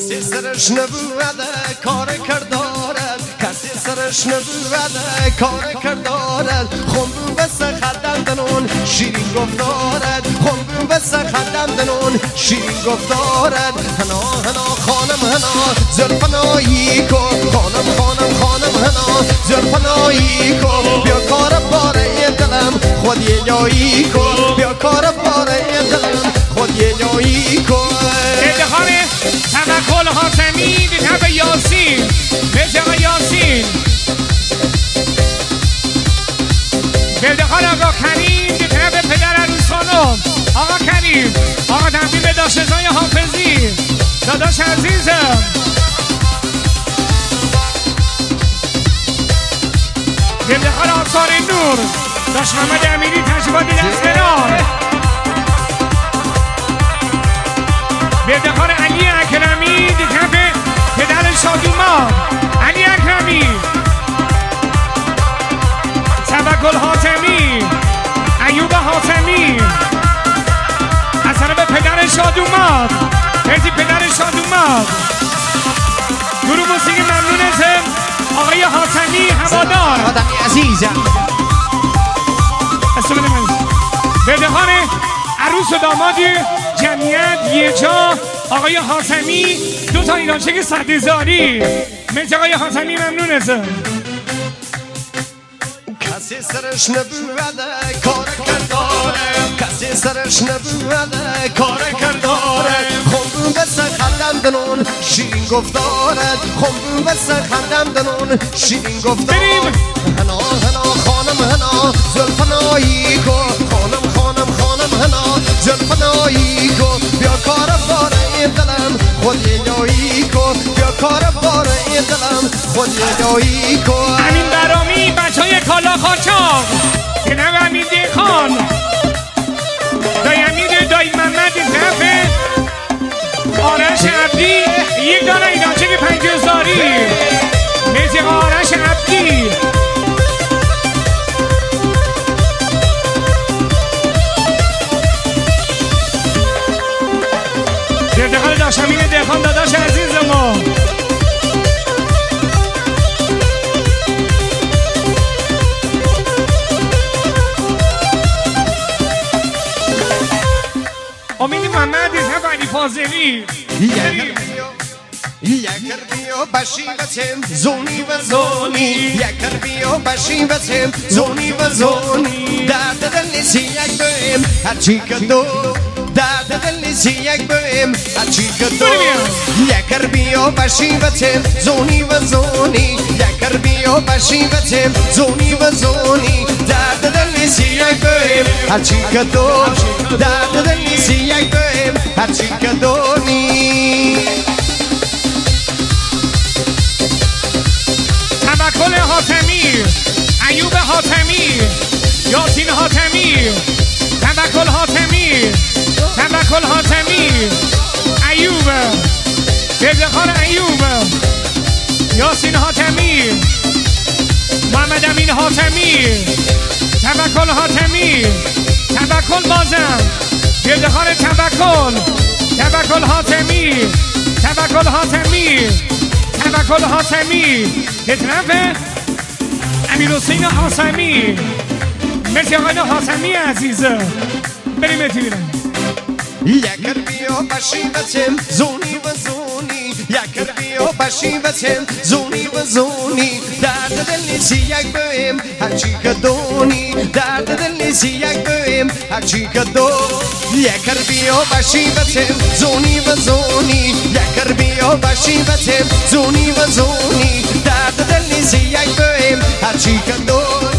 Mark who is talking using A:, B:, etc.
A: کسی سرش نبوده کار کردارد کسی سرش نبوده کار کردارد خون بس خدم دنون شیرین گفتارد خون بس خدم دنون شیرین گفتارد هنا هنا خانم هنا زلفنایی کن خانم خانم خانم هنا زلفنایی کن بیا کار باره دلم خود یه جایی کن بیا کار باره دلم خود یه جایی کن
B: انتخاب توکل حاتمی به طب یاسین به یاسین به انتخاب آقا کریم به طب پدر عروس خانم آقا کریم آقا تقدیم به داشتزای حافظی داداش عزیزم به انتخاب آثار نور داشت محمد امیری تجربات دستگران به افتخار علی اکرمی دکف پدر شادومان علی اکرمی توکل حاتمی ایوب حاتمی از طرف پدر شادومان مرسی پدر شادومان گروه موسیقی ممنون از آقای حاتمی هوادار
A: حاتمی عزیزم
B: به افتخار عروس و دامادی جمعیت یه جا آقای حاتمی دو تا ایرانچک صدهزاری مرسی آقای حاتمی ممنون ازم
A: کسی سرش نبوده کار کرداره کسی سرش نبوده کار کرداره خون بس خندم دنون شیرین گفتارد خون بس خندم دنون شیرین گفتارد هنا هنا خانم هنا زلفنایی کن خانم خانم خانم هنا زلفنایی کن بیا کار باره دلم خود یه جایی کن بیا کار باره دلم خود یه جایی کن
B: امین برامی بچه های کالا خاچاق جناب امین دیخان دای امین دای محمد طرف آرش عبدی یک دانه ایرانچه که 50,000 مرسی آرش عبدی دردقال داشت امین دیخان داداش عزیز ما امین محمد طرف علی فاضلی
A: یکر بیو بشی بچم زونی و زونی یکر بیو بشی بچم زونی و زونی درد دل نیسی یک بهم هرچی که دو درد دل نیسی یک بهم هرچی که دو یکر بیو بشی بچم زونی و زونی یکر بیو بشی بچم زونی و زونی درد دل نیسی یک بهم هرچی که دو درد دل نیسی یک بهم هرچی که دونی
B: توکل حاتمی ایوب حاتمی یاسین حاتمی توکل حاتمی توکل حاتمی ایوب افتخار ایوب یاسین حاتمی محمد امین حاتمی توکل حاتمی توکل بازم افتخار توکل توکل حاتمی توکل حاتمی توکل حاتمی به طرف امیر حسین حاتمی مرسی آقای حاتمی عزیزه بریم اتیرم
A: یکر بیو بشی بچم زونی و زونی یکر بیو بشی بچم زونی و زونی درد دل نیسی یک بهم هرچی که دونی درد دل نیسی یک بهم هرچی که دو یکر بیو بشی بچم زونی و زونی یکر بیو بشی بچم زونی و زونی درد دل نیسی یک بهم هرچی که دو